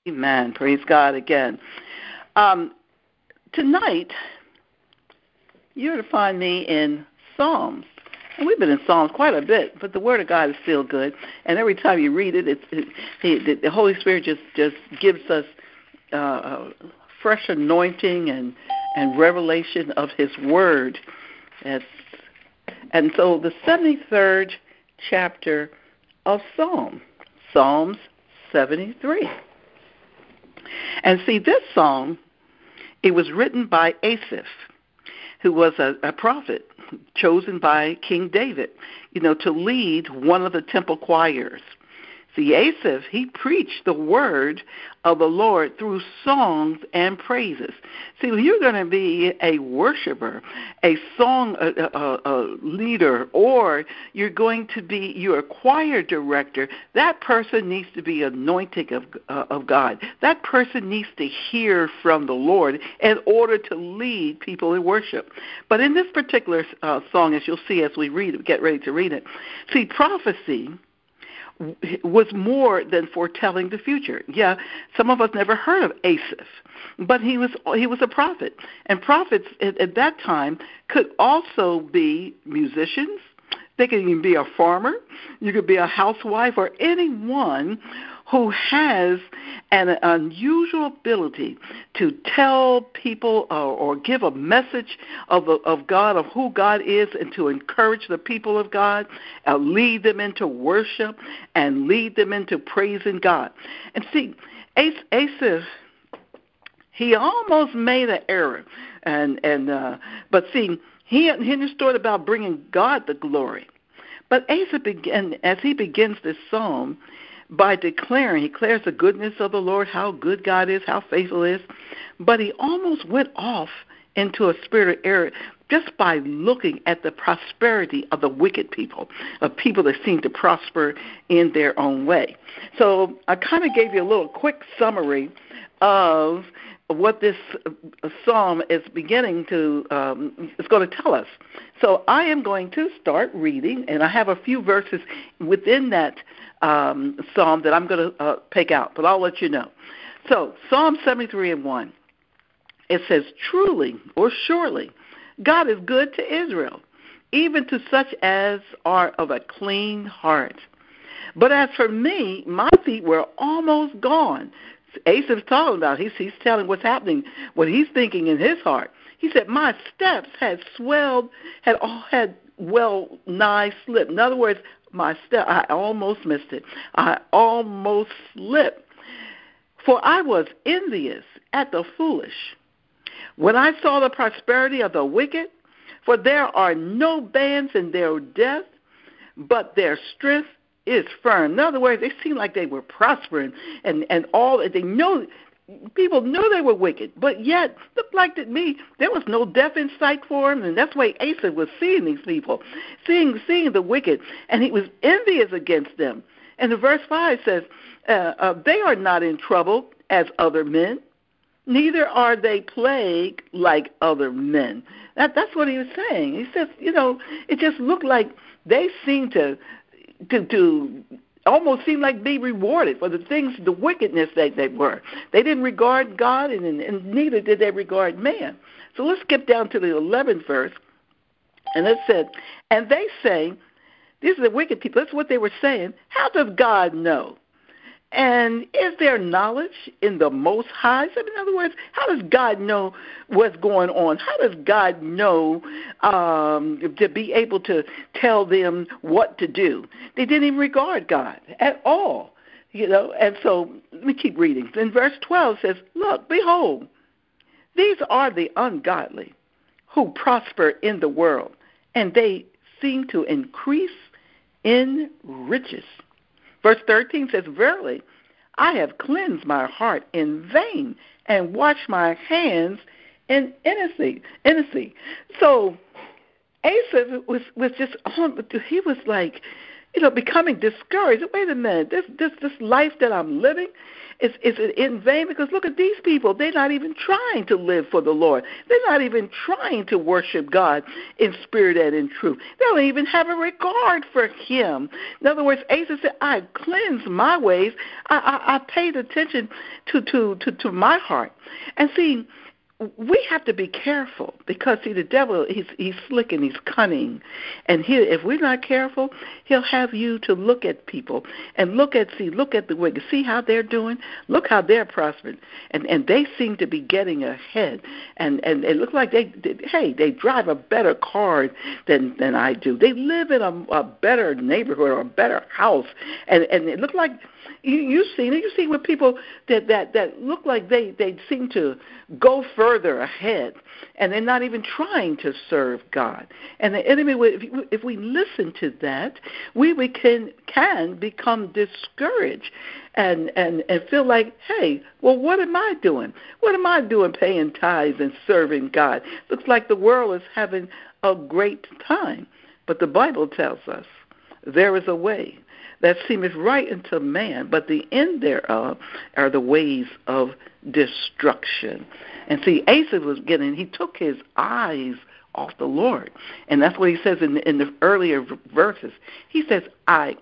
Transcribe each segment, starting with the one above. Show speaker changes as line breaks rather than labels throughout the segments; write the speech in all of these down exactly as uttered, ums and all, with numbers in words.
Amen. Praise God again. Um, tonight, you're to find me in Psalms. And we've been in Psalms quite a bit, but the Word of God is still good. And every time you read it, it's, it, it the Holy Spirit just, just gives us uh, a fresh anointing and, and revelation of His Word. As, and so the seventy-third chapter of Psalm, Psalms seventy-three. And see, this psalm, it was written by Asaph, who was a, a prophet chosen by King David, you know, to lead one of the temple choirs. See, Asaph, he preached the word of the Lord through songs and praises. See, if you're going to be a worshiper, a song a, a, a leader, or you're going to be you're a choir director, that person needs to be anointed of uh, of God. That person needs to hear from the Lord in order to lead people in worship. But in this particular uh, song, as you'll see as we read it, get ready to read it, see, prophecy was more than foretelling the future. Yeah, some of us never heard of Asaph, but he was he was a prophet. And prophets at, at that time could also be musicians. They could even be a farmer. You could be a housewife or anyone who has an unusual ability to tell people uh, or give a message of of God, of who God is, and to encourage the people of God, uh, lead them into worship, and lead them into praising God. And see, Asaph, he almost made an error, and and uh, but see, he he understood about bringing God the glory. But Asaph began, as he begins this psalm, by declaring, he declares the goodness of the Lord, how good God is, how faithful he is. But he almost went off into a spirit of error just by looking at the prosperity of the wicked people, of people that seem to prosper in their own way. So I kind of gave you a little quick summary of what this psalm is beginning to, um, is going to tell us. So I am going to start reading, and I have a few verses within that um, psalm that I'm going to uh, pick out, but I'll let you know. So Psalm seventy-three and one, it says, truly or surely, God is good to Israel, even to such as are of a clean heart. But as for me, my feet were almost gone. Asaph's talking about, he's, he's telling what's happening, what he's thinking in his heart. He said, my steps had swelled, had had well nigh slipped. In other words, my step, I almost missed it. I almost slipped. For I was envious at the foolish, when I saw the prosperity of the wicked, for there are no bands in their death, but their strength is firm. In other words, they seemed like they were prospering, and, and all they know, people knew they were wicked, but yet, looked like to me, there was no death in sight for them, and that's why Asaph was seeing these people, seeing seeing the wicked, and he was envious against them. And the verse five says, uh, uh, they are not in trouble as other men, neither are they plagued like other men. That, that's what he was saying. He says, you know, it just looked like they seemed to to, to almost seem like be rewarded for the things, the wickedness that they were. They didn't regard God, and, and neither did they regard man. So let's skip down to the eleventh verse, and it said, and they say, these are the wicked people, that's what they were saying, how does God know? And is there knowledge in the Most High? So in other words, how does God know what's going on? How does God know um, to be able to tell them what to do? They didn't even regard God at all, you know. And so let me keep reading. Then verse twelve says, look, behold, these are the ungodly who prosper in the world, and they seem to increase in riches. Verse thirteen says, verily, I have cleansed my heart in vain and washed my hands in innocency. innocency. So Asaph was, was just on, he was like, you know, becoming discouraged. Wait a minute, this this this life that I'm living, Is, is it in vain? Because look at these people. They're not even trying to live for the Lord. They're not even trying to worship God in spirit and in truth. They don't even have a regard for him. In other words, Asa said, I cleansed my ways. I, I, I paid attention to, to, to, to my heart. And see, we have to be careful because, see, the devil, he's, he's slick and he's cunning. And he, if we're not careful, he'll have you to look at people and look at, see, look at the wicked. See how they're doing? Look how they're prospering. And and they seem to be getting ahead. And, and it looks like, they, they, hey, they drive a better car than, than I do. They live in a, a better neighborhood or a better house. And, and it looks like, You, you've seen it. You've seen with people that, that, that look like they, they seem to go further ahead, and they're not even trying to serve God. And the enemy, if, if we listen to that, we, we can can become discouraged and, and, and feel like, hey, well, what am I doing? What am I doing paying tithes and serving God? Looks like the world is having a great time. But the Bible tells us there is a way that seemeth right unto man, but the end thereof are the ways of destruction. And see, Asa was getting, he took his eyes off the Lord. And that's what he says in the, in the earlier verses. He says, I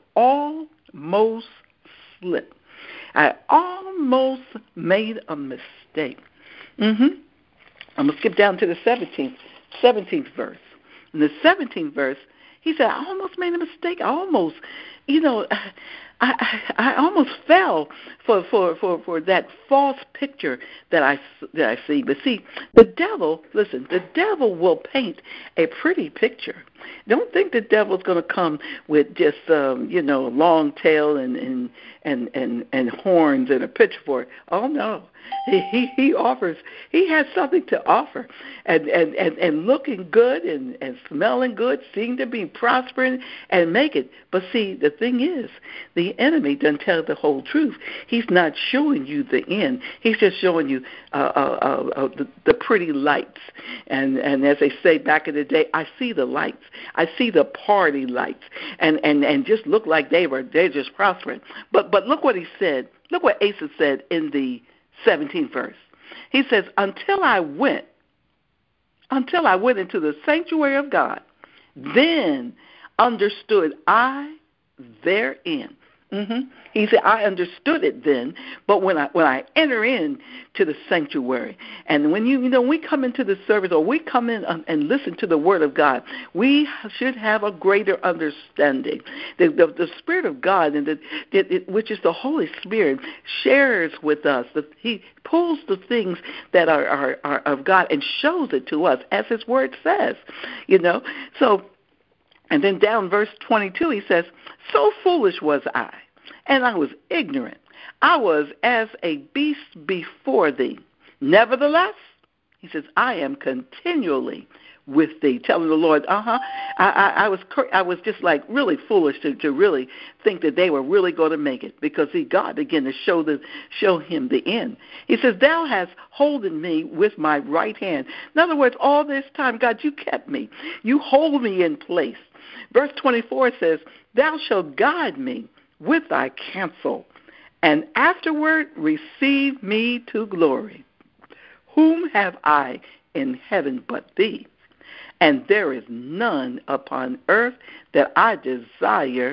almost slipped. I almost made a mistake. Mm-hmm. I'm going to skip down to the seventeenth, seventeenth verse. In the seventeenth verse, he said, I almost made a mistake. I almost, you know, I, I, I almost fell for, for, for, for that false picture that I, that I see. But see, the devil, listen, the devil will paint a pretty picture. Don't think the devil's going to come with just, um, you know, long tail and, and, and, and, and horns and a pitchfork. Oh, no. He, he offers, he has something to offer. And, and, and, and looking good and, and smelling good, seem to be prospering and make it. But see, the thing is, the enemy doesn't tell the whole truth. He's not showing you the end. He's just showing you uh, uh, uh, uh, the, the pretty lights. And, and as they say back in the day, I see the lights. I see the party lights. And, and, and just look like they were, they're just prospering. But, but look what he said. Look what Asa said in the seventeenth verse. He says, until I went, until I went into the sanctuary of God, then understood I therein. Mm-hmm. He said, I understood it then, but when I when I enter in to the sanctuary, and when you you know we come into the service or we come in and listen to the Word of God, we should have a greater understanding. The the, the Spirit of God, and the, it, it, which is the Holy Spirit, shares with us. The, he pulls the things that are, are are of God and shows it to us as His Word says. You know, so. And then down verse twenty-two, he says, so foolish was I, and I was ignorant. I was as a beast before thee. Nevertheless, he says, I am continually with thee. Telling the Lord, uh-huh, I, I, I was I was just like really foolish to, to really think that they were really going to make it, because see, God began to show the show him the end. He says, thou hast holden me with my right hand. In other words, all this time, God, you kept me. You hold me in place. Verse twenty-four says, thou shalt guide me with thy counsel, and afterward receive me to glory. Whom have I in heaven but thee? And there is none upon earth that I desire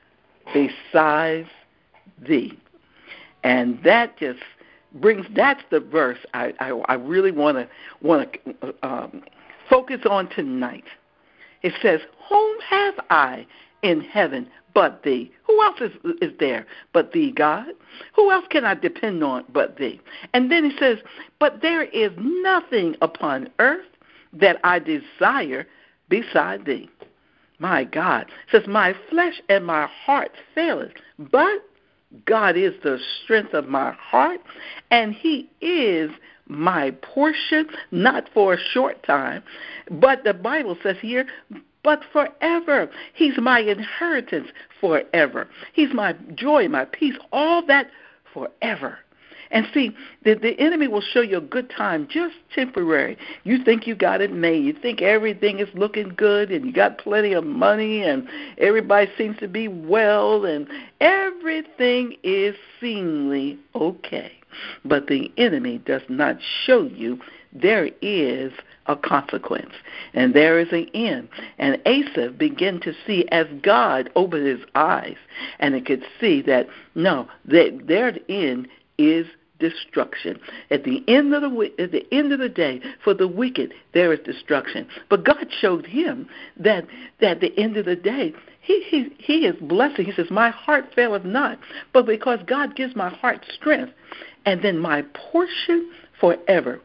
besides thee. And that just brings, that's the verse I, I, I really want to want to um, focus on tonight. It says, whom have I in heaven but thee? Who else is, is there but thee, God? Who else can I depend on but thee? And then he says, but there is nothing upon earth that I desire beside thee. My God. It says, my flesh and my heart faileth, but God is the strength of my heart, and he is my portion, not for a short time, but the Bible says here, but forever. He's my inheritance forever. He's my joy, my peace, all that forever. And see, the, the enemy will show you a good time, just temporary. You think you got it made. You think everything is looking good and you got plenty of money and everybody seems to be well and everything is seemingly okay. But the enemy does not show you there is a consequence, and there is an end. And Asa began to see as God opened his eyes, and he could see that, no, that their end is destruction. At the end of the at the end of the day, for the wicked, there is destruction. But God showed him that, that at the end of the day, He, he he is blessing. He says, my heart faileth not, but because God gives my heart strength, and then my portion forever.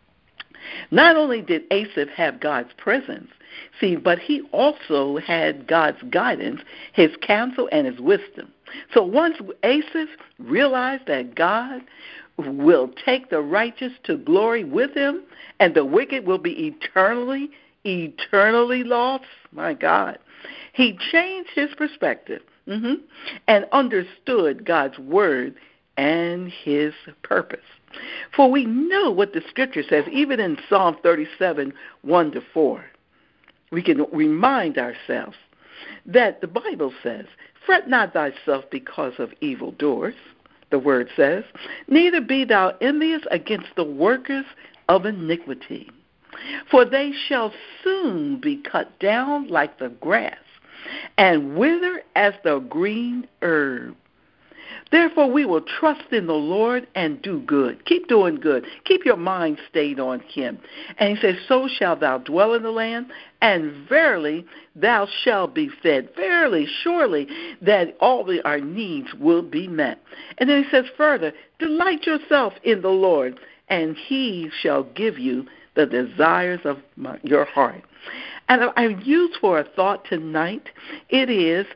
Not only did Asaph have God's presence, see, but he also had God's guidance, his counsel, and his wisdom. So once Asaph realized that God will take the righteous to glory with him, and the wicked will be eternally, eternally lost, my God, he changed his perspective mm-hmm, and understood God's word and his purpose. For we know what the Scripture says, even in Psalm thirty-seven, one to four. We can remind ourselves that the Bible says, fret not thyself because of evildoers, the word says, neither be thou envious against the workers of iniquity. For they shall soon be cut down like the grass, and wither as the green herb. Therefore, we will trust in the Lord and do good. Keep doing good. Keep your mind stayed on him. And he says, so shalt thou dwell in the land, and verily thou shalt be fed. Verily, surely, that all the, our needs will be met. And then he says further, delight yourself in the Lord, and he shall give you the desires of my, your heart. And I use for a thought tonight, it is,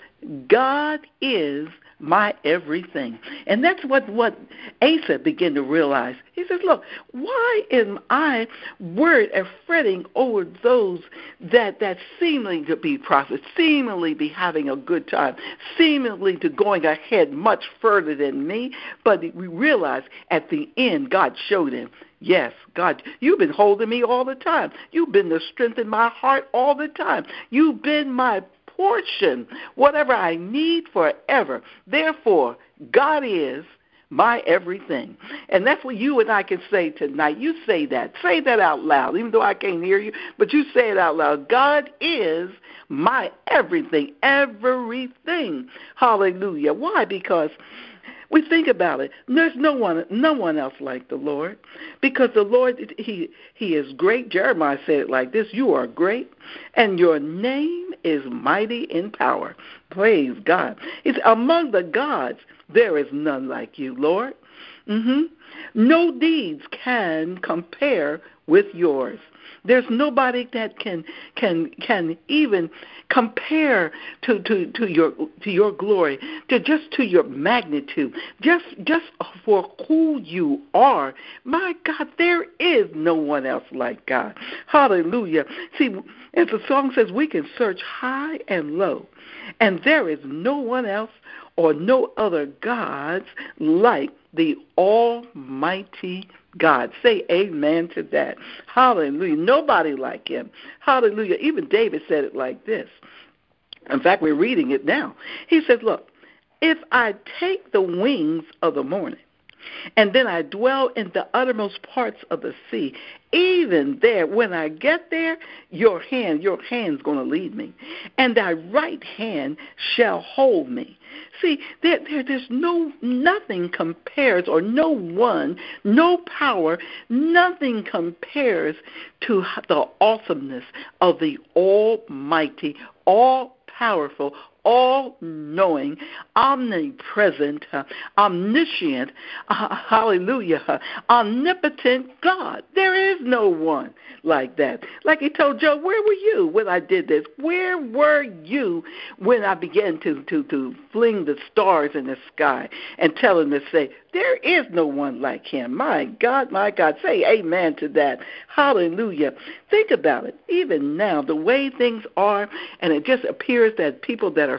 God is my everything. And that's what, what Asa began to realize. He says, look, why am I worried and fretting over those that, that seemingly to be prophets, seemingly be having a good time, seemingly to going ahead much further than me? But we realize at the end, God showed him, yes, God, you've been holding me all the time. You've been the strength in my heart all the time. You've been my portion, whatever I need forever. Therefore, God is my everything. And that's what you and I can say tonight. You say that. Say that out loud, even though I can't hear you, but you say it out loud. God is my everything, everything. Hallelujah. Why? Because we think about it. There's no one, no one else like the Lord, because the Lord, he, he is great. Jeremiah said it like this: "You are great, and your name is mighty in power." Praise God. It's among the gods there is none like you, Lord. Mm-hmm. No deeds can compare with yours. There's nobody that can can can even compare to, to, to your to your glory, to just to your magnitude, just just for who you are. My God, there is no one else like God. Hallelujah. See, as the song says, we can search high and low, and there is no one else or no other gods like the Almighty God. Say amen to that. Hallelujah. Nobody like him. Hallelujah. Even David said it like this. In fact, we're reading it now. He said, look, if I take the wings of the morning, and then I dwell in the uttermost parts of the sea, even there, when I get there, your hand, your hand's going to lead me, and thy right hand shall hold me. See, there, there, there's no, nothing compares, or no one, no power, nothing compares to the awesomeness of the Almighty, all-powerful, all-knowing, omnipresent, uh, omniscient, uh, hallelujah, uh, omnipotent God. There is no one like that. Like he told Job, where were you when I did this? Where were you when I began to, to, to fling the stars in the sky and tell him to say, there is no one like him. My God, my God. Say amen to that. Hallelujah. Think about it. Even now, the way things are, and it just appears that people that are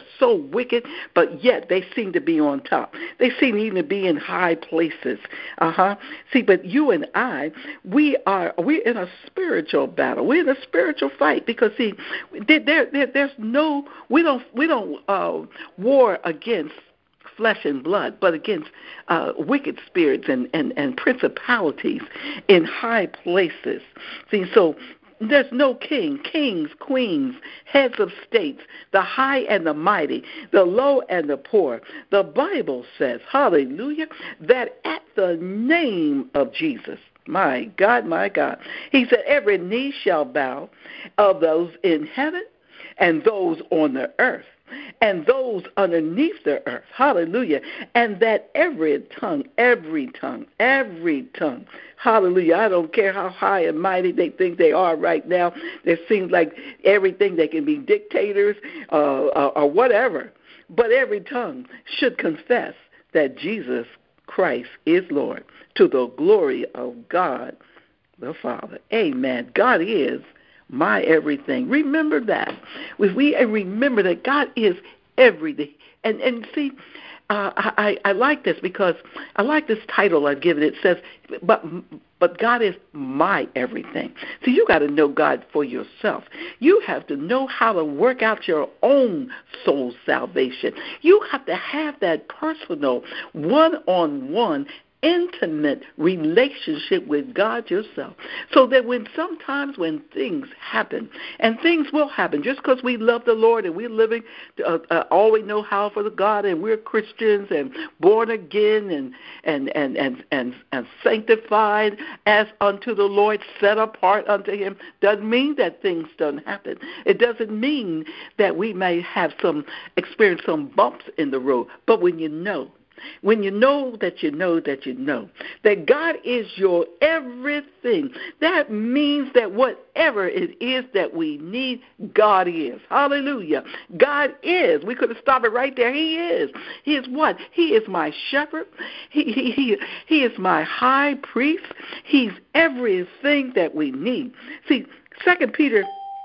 are so wicked, but yet they seem to be on top. They seem even to be in high places. Uh-huh. See, but you and I, we are, we're in a spiritual battle. We're in a spiritual fight because, see, there, there, there's no, we don't, we don't uh, war against flesh and blood, but against uh, wicked spirits and, and, and principalities in high places. See, so there's no king, kings, queens, heads of states, the high and the mighty, the low and the poor. The Bible says, hallelujah, that at the name of Jesus, my God, my God, he said, every knee shall bow, of those in heaven and those on the earth and those underneath the earth, hallelujah, and that every tongue, every tongue, every tongue, hallelujah, I don't care how high and mighty they think they are right now, it seems like everything, they can be dictators uh, or, or whatever, but every tongue should confess that Jesus Christ is Lord, to the glory of God the Father. Amen. God is my everything. Remember that. If we remember that God is everything. And and see, uh, I, I like this because I like this title I've given. It says, but but God is my everything. So you got to know God for yourself. You have to know how to work out your own soul salvation. You have to have that personal, one-on-one, intimate relationship with God yourself, so that when sometimes when things happen, and things will happen, just because we love the Lord and we're living uh, uh, all we know how for the God, and we're Christians and born again and and and and and, and sanctified as unto the Lord, set apart unto Him, doesn't mean that things don't happen. It doesn't mean that we may have some experience some bumps in the road, but when you know. When you know that you know that you know that God is your everything, that means that whatever it is that we need, God is. Hallelujah. God is. We could have stopped it right there. He is. He is what? He is my shepherd. He, he, he, he is my high priest. He's everything that we need. See, Second Peter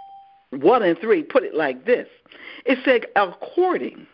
one and three put it like this. It said, according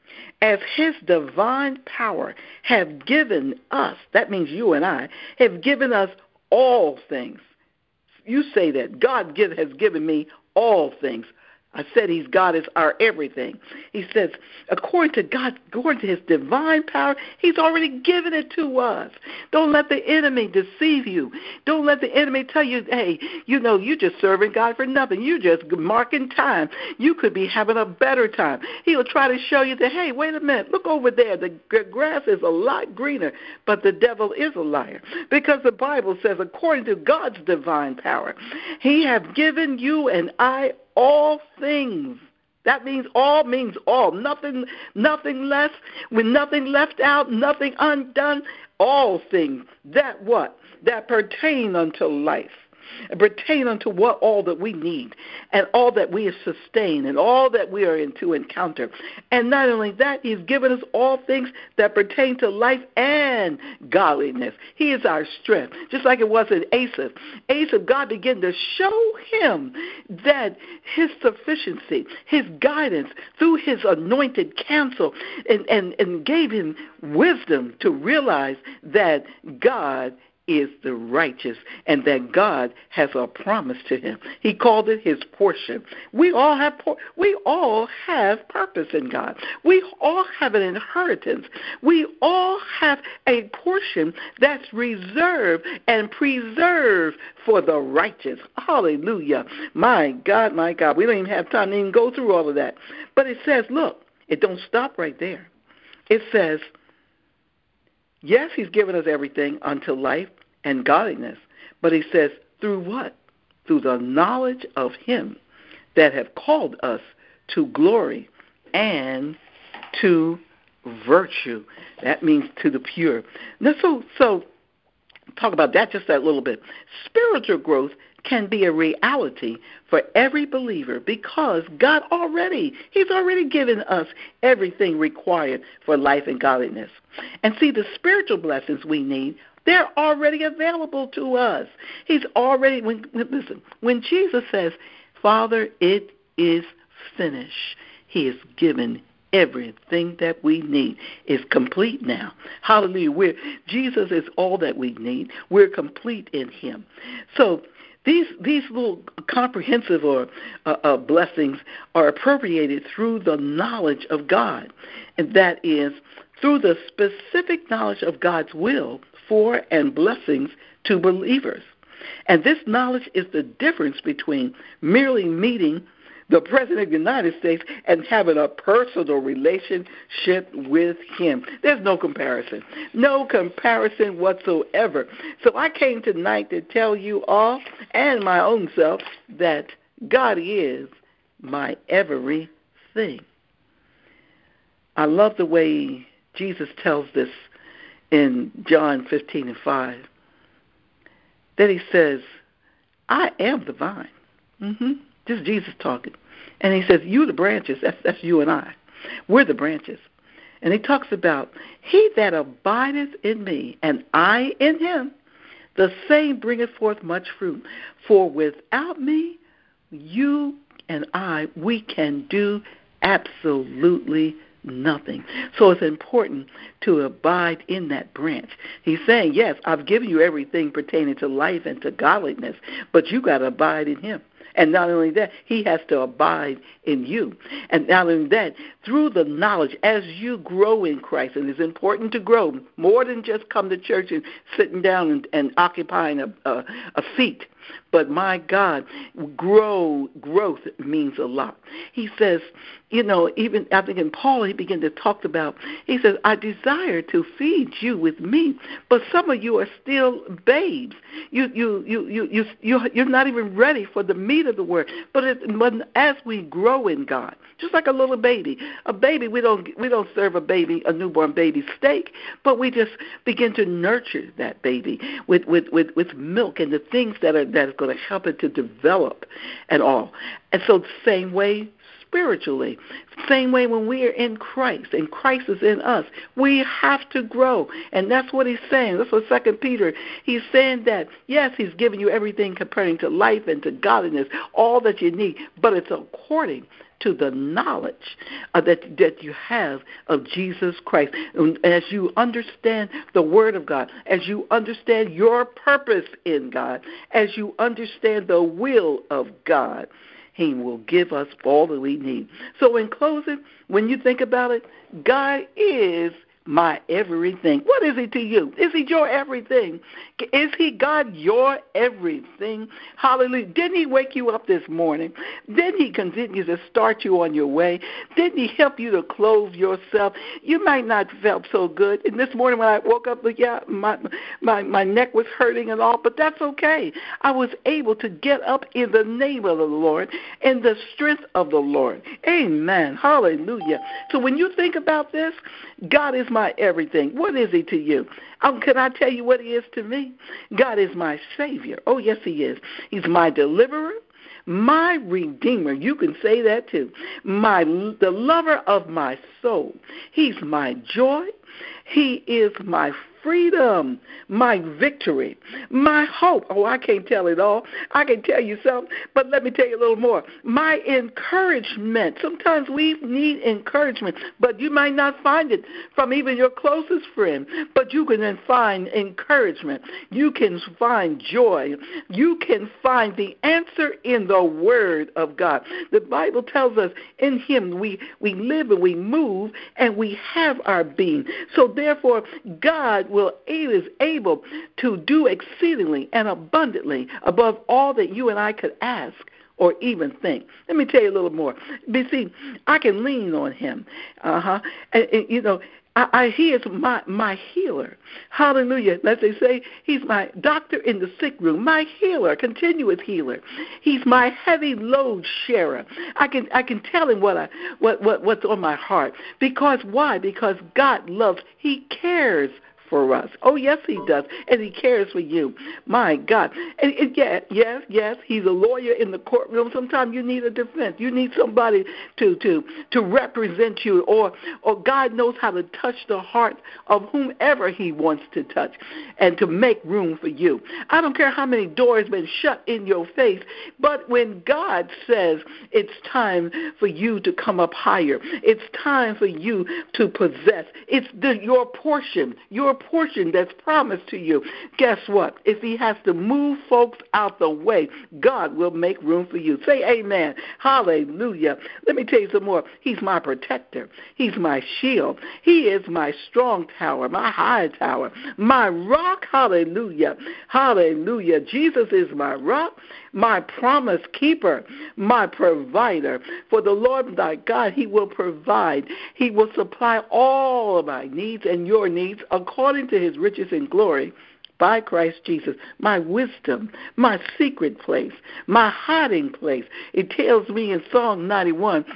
as his divine power have given us, that means you and I, have given us all things. You say that. God give, has given me all things. I said he's God is our everything. He says, according to God, according to his divine power, he's already given it to us. Don't let the enemy deceive you. Don't let the enemy tell you, hey, you know, you're just serving God for nothing. You're just marking time. You could be having a better time. He'll try to show you that, hey, wait a minute, look over there. The grass is a lot greener, but the devil is a liar. Because the Bible says, according to God's divine power, he have given you and I all things. That means all means all. Nothing nothing less, with nothing left out, nothing undone. All things that what? That pertain unto life. And pertain unto what all that we need and all that we sustain and all that we are in to encounter. And not only that, he's given us all things that pertain to life and godliness. He is our strength. Just like it was in Asaph. Asaph, God began to show him that his sufficiency, his guidance through his anointed counsel, and, and, and gave him wisdom to realize that God is the righteous and that God has a promise to him. He called it his portion. We all have we all have purpose in God. We all have an inheritance. We all have a portion that's reserved and preserved for the righteous. Hallelujah. My God, my God. We don't even have time to even go through all of that. But it says, look, it don't stop right there. It says, yes, he's given us everything unto life and godliness. But he says, through what? Through the knowledge of him that have called us to glory and to virtue. That means to the pure. Now, so, so talk about that just that little bit. Spiritual growth can be a reality for every believer because God already, he's already given us everything required for life and godliness. And see, the spiritual blessings we need, they're already available to us. He's already, when, listen, when Jesus says, Father, it is finished, he has given everything that we need is complete now. Hallelujah. We're, Jesus is all that we need. We're complete in him. So these these little comprehensive or uh, uh, blessings are appropriated through the knowledge of God, and that is through the specific knowledge of God's will for and blessings to believers. And this knowledge is the difference between merely meeting the President of the United States and having a personal relationship with him. There's no comparison. No comparison whatsoever. So I came tonight to tell you all and my own self that God is my everything. I love the way Jesus tells this in John fifteen and five. That he says, I am the vine. Mm-hmm. This is Jesus talking. And he says, you the branches. That's, that's you and I. We're the branches. And he talks about, he that abideth in me, and I in him, the same bringeth forth much fruit. For without me, you and I, we can do absolutely nothing. So it's important to abide in that branch. He's saying, yes, I've given you everything pertaining to life and to godliness, but you got to abide in him. And not only that, he has to abide in you. And not only that, through the knowledge, as you grow in Christ, and it's important to grow, more than just come to church and sitting down and, and occupying a, a, a seat. But my God, grow, growth means a lot. He says, you know, even I think in Paul, he began to talk about, he says, I desire to feed you with meat, but some of you are still babes. You, you, you, you, you, you, you're not even ready for the meat of the word. But, it, but as we grow in God, just like a little baby, a baby, we don't, we don't serve a baby, a newborn baby steak, but we just begin to nurture that baby with, with, with, with milk and the things that are that is going to help it to develop and all. And so the same way spiritually, same way when we are in Christ and Christ is in us, we have to grow. And that's what he's saying. That's what Second Peter, he's saying that, yes, he's giving you everything comparing to life and to godliness, all that you need, but it's according to the knowledge uh, that that you have of Jesus Christ. And as you understand the Word of God, as you understand your purpose in God, as you understand the will of God, he will give us all that we need. So in closing, when you think about it, God is my everything. What is he to you? Is he your everything? Is he, God, your everything? Hallelujah. Didn't he wake you up this morning? Didn't he continue to start you on your way? Didn't he help you to clothe yourself? You might not have felt so good. And this morning when I woke up, yeah, my, my, my neck was hurting and all, but that's okay. I was able to get up in the name of the Lord, in the strength of the Lord. Amen. Hallelujah. So when you think about this, God is my everything. What is he to you? Um, can I tell you what he is to me? God is my Savior. Oh, yes, he is. He's my deliverer, my Redeemer. You can say that too. My, the lover of my soul. He's my joy. He is my freedom, my victory, my hope. Oh, I can't tell it all. I can tell you some, but let me tell you a little more. My encouragement. Sometimes we need encouragement, but you might not find it from even your closest friend, but you can then find encouragement. You can find joy. You can find the answer in the Word of God. The Bible tells us in him we, we live and we move and we have our being. So therefore, God will is able to do exceedingly and abundantly above all that you and I could ask or even think. Let me tell you a little more. But see, I can lean on him. Uh-huh. And, and, you know, I, I, he is my, my healer. Hallelujah. As they say, he's my doctor in the sick room, my healer, continuous healer. He's my heavy load sharer. I can I can tell him what I what, what what's on my heart. Because why? Because God loves, he cares for us. Oh, yes, he does. And he cares for you. My God. And, and yeah, yes, yes, he's a lawyer in the courtroom. Sometimes you need a defense. You need somebody to to to represent you, or or God knows how to touch the heart of whomever he wants to touch and to make room for you. I don't care how many doors been shut in your face, but when God says it's time for you to come up higher, it's time for you to possess, it's the, your portion, your portion that's promised to you. Guess what? If he has to move folks out the way, God will make room for you. Say amen. Hallelujah. Let me tell you some more. He's my protector. He's my shield. He is my strong tower, my high tower, my rock. Hallelujah. Hallelujah. Jesus is my rock, my promise keeper, my provider. For the Lord thy God, he will provide. He will supply all of my needs and your needs according to his riches and glory by Christ Jesus. My wisdom, my secret place, my hiding place. It tells me in Psalm ninety-one,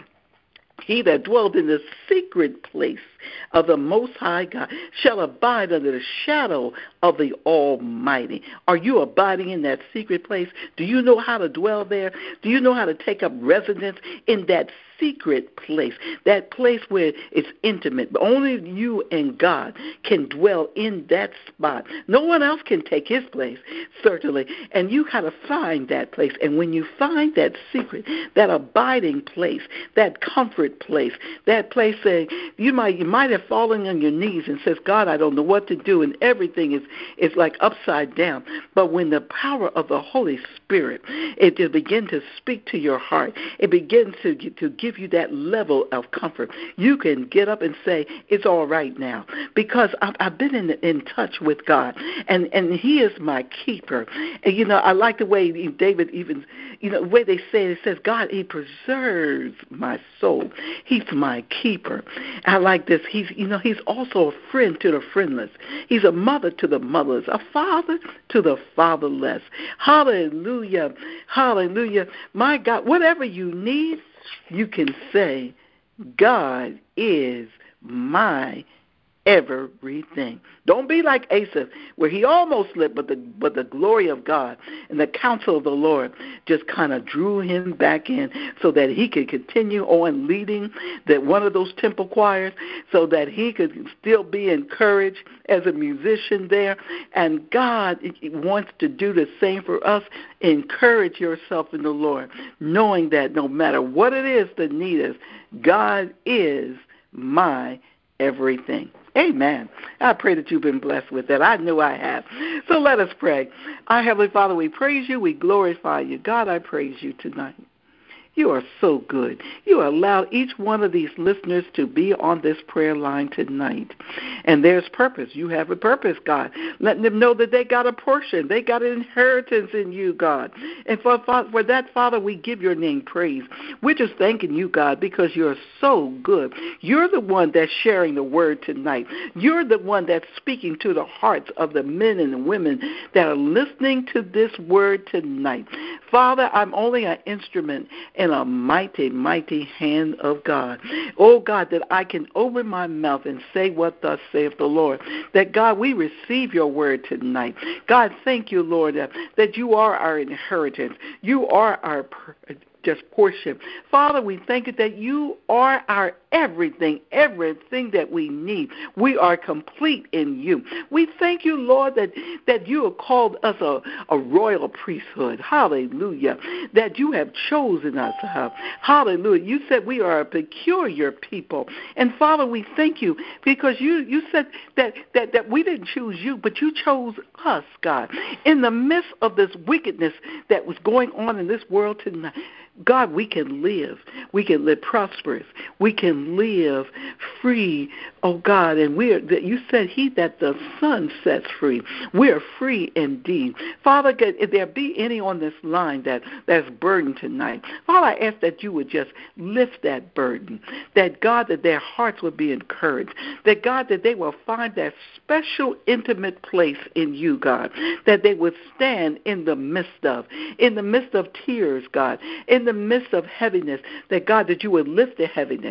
he that dwelleth in the secret place of the Most High God shall abide under the shadow of the Almighty. Are you abiding in that secret place? Do you know how to dwell there? Do you know how to take up residence in that secret place, that place where it's intimate? Only you and God can dwell in that spot. No one else can take his place, certainly. And you got to find that place. And when you find that secret, that abiding place, that comfort place, that place that you might you might have fallen on your knees and says, God, I don't know what to do, and everything is, is like upside down. But when the power of the Holy Spirit, it will begin to speak to your heart, it begins to, to give you that level of comfort. You can get up and say, it's all right now, because I've, I've been in, in touch with God, and, and he is my keeper. And, you know, I like the way David even, you know, the way they say it, it says, God, he preserves my soul. He's my keeper. I like this. He's, you know, he's also a friend to the friendless. He's a mother to the motherless, a father to the fatherless. Hallelujah. Hallelujah. My God, whatever you need, you can say, God is my everything. Don't be like Asaph, where he almost slipped, but the but the glory of God and the counsel of the Lord just kind of drew him back in, so that he could continue on leading that one of those temple choirs, so that he could still be encouraged as a musician there. And God wants to do the same for us. Encourage yourself in the Lord, knowing that no matter what it is the need is, God is my everything. Amen. I pray that you've been blessed with that. I know I have. So let us pray. Our Heavenly Father, we praise you. We glorify you. God, I praise you tonight. You are so good. You allow each one of these listeners to be on this prayer line tonight. And there's purpose. You have a purpose, God. Letting them know that they got a portion. They got an inheritance in you, God. And for, for that, Father, we give your name praise. We're just thanking you, God, because you're so good. You're the one that's sharing the word tonight. You're the one that's speaking to the hearts of the men and the women that are listening to this word tonight. Father, I'm only an instrument in a mighty, mighty hand of God. Oh, God, that I can open my mouth and say what thus saith the Lord. That, God, we receive your word tonight. God, thank you, Lord, that, that you are our inheritance. You are our per- just portion. Father, we thank you that you are our everything, everything that we need. We are complete in you. We thank you, Lord, that, that you have called us a, a royal priesthood. Hallelujah. That you have chosen us. Uh, hallelujah. You said we are a peculiar people. And Father, we thank you because you, you said that, that, that we didn't choose you, but you chose us, God. In the midst of this wickedness that was going on in this world tonight, God, we can live. We can live prosperous. We can live free, oh God. And we are, you said he that the Son sets free. We are free indeed. Father, if there be any on this line that, that's burdened tonight, Father, I ask that you would just lift that burden. That, God, that their hearts would be encouraged. That, God, that they will find that special, intimate place in you, God. That they would stand in the midst of, in the midst of tears, God, in the midst of heaviness, that, God, that you would lift the heaviness.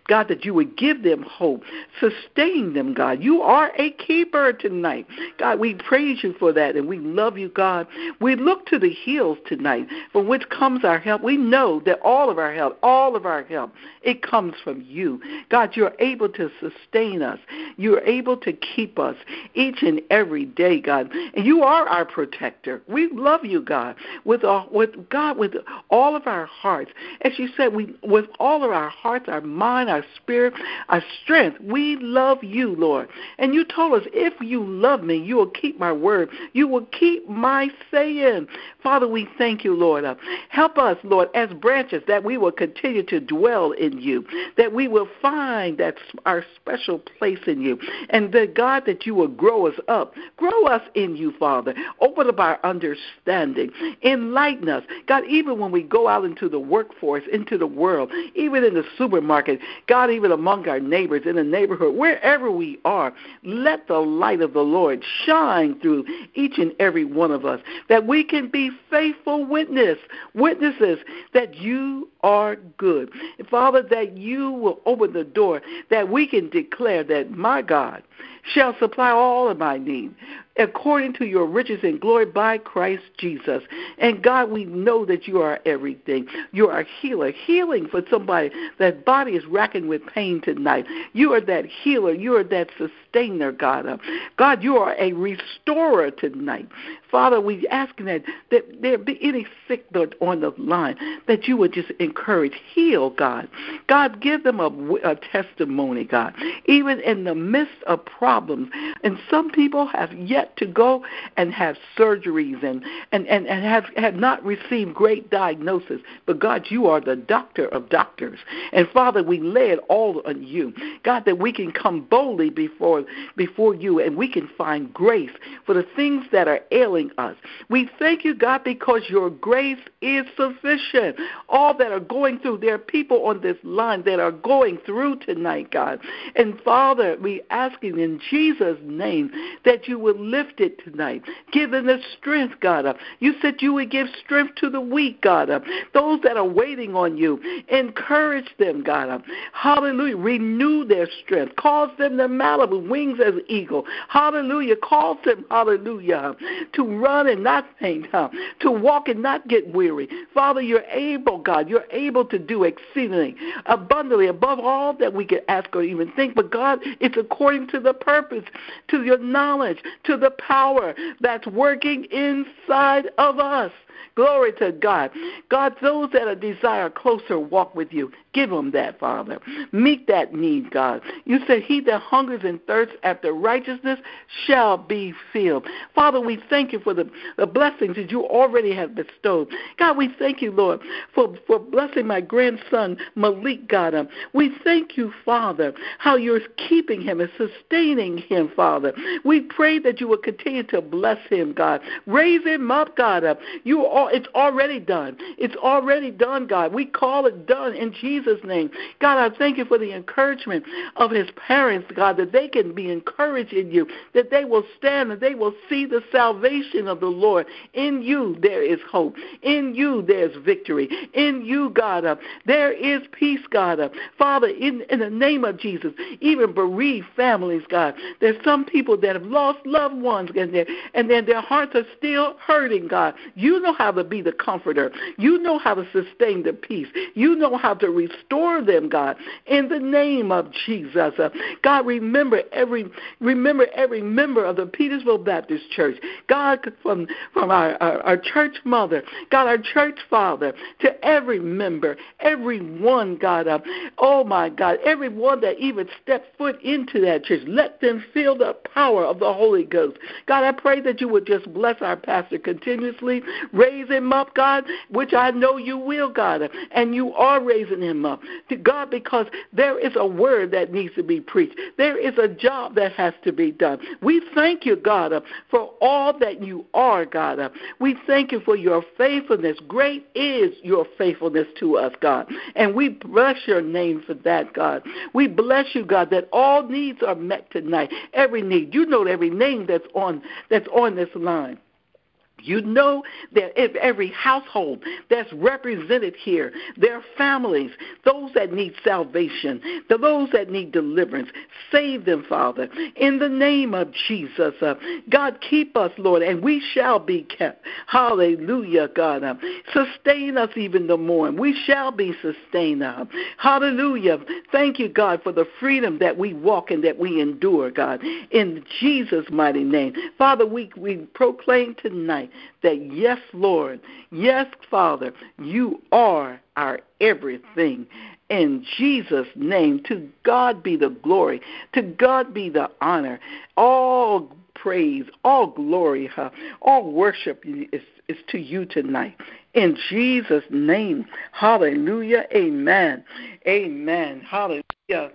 God, that you would give them hope, sustain them, God. You are a keeper tonight. God, we praise you for that, and we love you, God. We look to the hills tonight, from which comes our help. We know that all of our help, all of our help, it comes from you. God, you're able to sustain us. You're able to keep us each and every day, God. And you are our protector. We love you, God, with all, with God, with all of our hearts. As you said, we with all of our hearts, our mind, our spirit, our strength, we love you, Lord. And you told us, if you love me, you will keep my word. You will keep my saying. Father, we thank you, Lord. Uh, help us, Lord, as branches, that we will continue to dwell in you, that we will find that our special place in you, and that, God, that you will grow us up. Grow us in you, Father. Open up our understanding. Enlighten us. God, even when we go out into the workforce, into the world, even in the supermarket, God, even among our neighbors, in the neighborhood, wherever we are, let the light of the Lord shine through each and every one of us, that we can be faithful witness, witnesses that you are good. Father, that you will open the door, that we can declare that my God shall supply all of my need according to your riches and glory by Christ Jesus. And God, we know that you are everything. You are a healer, healing for somebody that body is racking with pain tonight. You are that healer. You are that sustainer, God. God, you are a restorer tonight. Father, we ask that, that there be any sick on the line, that you would just encourage, heal, God. God, give them a, a testimony, God, even in the midst of problems. And some people have yet to go and have surgeries and, and, and, and have, have not received great diagnosis. But, God, you are the doctor of doctors. And, Father, we lay it all on you. God, that we can come boldly before, before you and we can find grace for the things that are ailing us. We thank you, God, because your grace is sufficient. All that are going through, there are people on this line that are going through tonight, God. And, Father, we asking in Jesus' name that you would lift it tonight. Give them the strength, God. You said you would give strength to the weak, God. Those that are waiting on you, encourage them, God. Hallelujah. Renew their strength. Cause them to mount with wings as eagle. Hallelujah. Cause them, hallelujah, to run and not faint, to walk and not get weary. Father, you're able, God. You're able to do exceedingly, abundantly, above all that we can ask or even think. But, God, it's according to the purpose, to your knowledge, to the power that's working inside of us. Glory to God. God, those that are desire a closer walk with you, give them that, Father. Meet that need, God. You said, he that hungers and thirsts after righteousness shall be filled. Father, we thank you for the, the blessings that you already have bestowed. God, we thank you, Lord, for, for blessing my grandson, Malik, God. We thank you, Father, how you're keeping him and sustaining him, Father. We pray that you will continue to bless him, God. Raise him up, God. You are, it's already done. It's already done, God. We call it done in Jesus' name. God, I thank you for the encouragement of his parents, God, that they can be encouraged in you, that they will stand and they will see the salvation of the Lord. In you there is hope. In you there's victory. In you, God, uh, there is peace, God. Uh, Father, in, in the name of Jesus, even bereaved families, God, there's some people that have lost loved ones and, and then their hearts are still hurting, God. You know how to be the comforter. You know how to sustain the peace. You know how to restore them, God, in the name of Jesus. Uh, God, remember every remember every member of the Petersville Baptist Church. God, from, from our, our, our church mother, God, our church father, to every member, every one, God, uh, oh my God, everyone that even stepped foot into that church, let them feel the power of the Holy Ghost. God, I pray that you would just bless our pastor continuously, raise him up, God, which I know you will, God, and you are raising him up, to God, because there is a word that needs to be preached. There is a job that has to be done. We thank you, God, for all that you are, God. We thank you for your faithfulness. Great is your faithfulness to us, God, and we bless your name for that, God. We bless you, God, that all needs are met tonight. Every need. You know every name that's on that's on this line. You know that if every household that's represented here, their families, those that need salvation, those that need deliverance, save them, Father, in the name of Jesus. Uh, God, keep us, Lord, and we shall be kept. Hallelujah, God. Uh, sustain us even the more, and we shall be sustained. Uh, hallelujah. Thank you, God, for the freedom that we walk and that we endure, God, in Jesus' mighty name. Father, we, we proclaim tonight that yes, Lord, yes, Father, you are our everything. In Jesus' name, to God be the glory, to God be the honor, all praise, all glory, huh? all worship is, is to you tonight. In Jesus' name, hallelujah, amen, amen, hallelujah.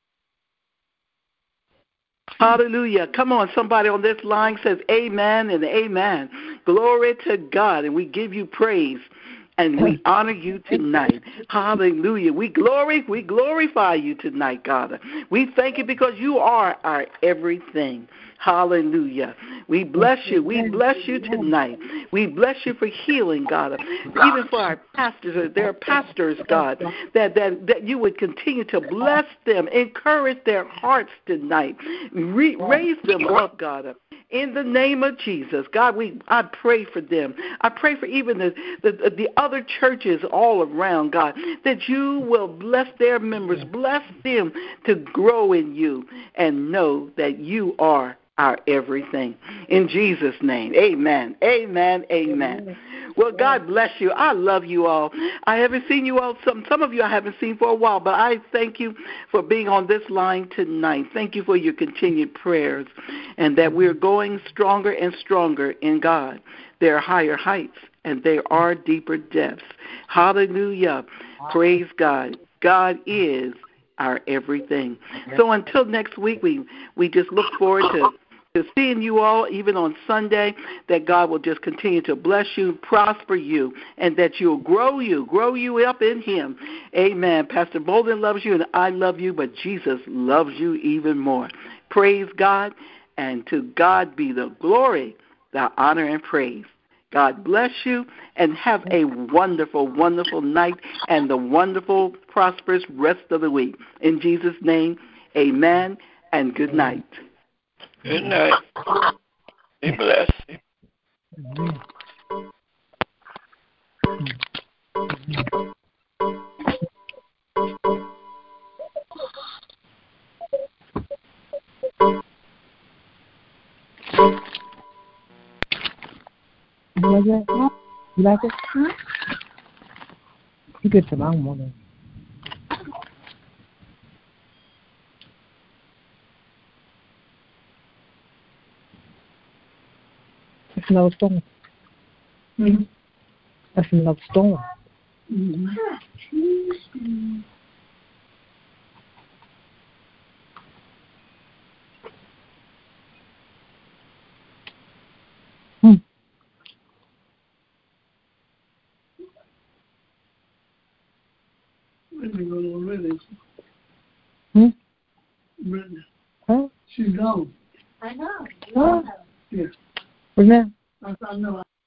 Hallelujah. Come on, somebody on this line says amen and amen. Glory to God, and we give you praise, and we honor you tonight. Hallelujah. We glory, we glorify you tonight, God. We thank you because you are our everything. Hallelujah. We bless you. We bless you tonight. We bless you for healing, God. Even for our pastors, their pastors, God, that, that, that you would continue to bless them, encourage their hearts tonight, Re- raise them up, God. In the name of Jesus, God, we I pray for them. I pray for even the, the, the other churches all around, God, that you will bless their members, bless them to grow in you and know that you are our everything. In Jesus' name, amen, amen, amen. Well, God bless you. I love you all. I haven't seen you all. Some, some of you I haven't seen for a while, but I thank you for being on this line tonight. Thank you for your continued prayers and that we're going stronger and stronger in God. There are higher heights and there are deeper depths. Hallelujah. Praise God. God is our everything. So until next week, we, we just look forward to to seeing you all, even on Sunday, that God will just continue to bless you, prosper you, and that you'll grow you, grow you up in him. Amen. Pastor Bolden loves you, and I love you, but Jesus loves you even more. Praise God, and to God be the glory, the honor, and praise. God bless you, and have a wonderful, wonderful night and the wonderful, prosperous rest of the week. In Jesus' name, amen, and good night.
Good night. Be blessed.
You like it? You like it? Huh? You get tomorrow morning. It's another storm. Mm-hmm. That's another storm. Mm-hmm. Hmm. Hmm?
Brittany.
Huh?
She's gone.
I know.
Huh?
Yeah.
What's that?
I know.